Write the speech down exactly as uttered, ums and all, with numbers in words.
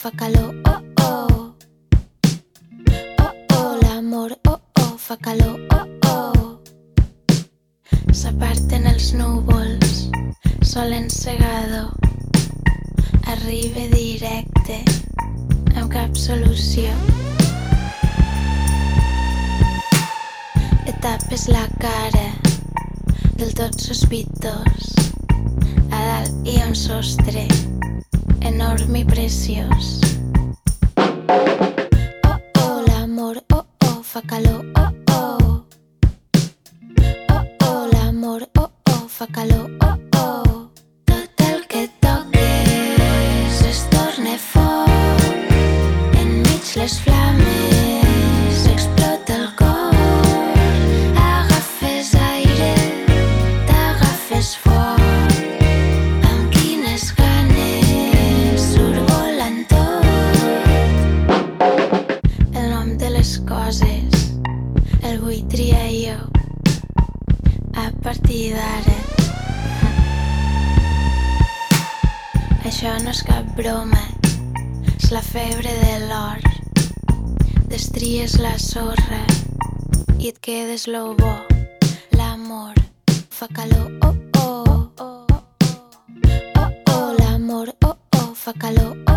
fa calor, oh, oh. Oh, oh, l'amor, oh, oh, fa calor, oh, oh. S'aparten els núvols, sol encegador. Arriba directe, amb cap solució. Et tapes la cara, del tot sospitós. A dalt hi ha un sostre, enorme i preciós. Oh, oh, l'amor, oh, oh, fa calor, oh, oh. Oh, oh, l'amor, oh, oh, fa calor, oh, oh. Tot el que toques es torna foc, enmig les flames explota el cor. Agafes aire, t'agafes fort, amb quines ganes surt volant tot. El nom de les coses el vull triar jo a partir d'ara. Això no és cap broma, és la febre de l'or. Destries la sorra i et quedes lo bo. L'amor fa calor, oh, oh. Oh, oh, l'amor, oh, oh, fa calor, oh.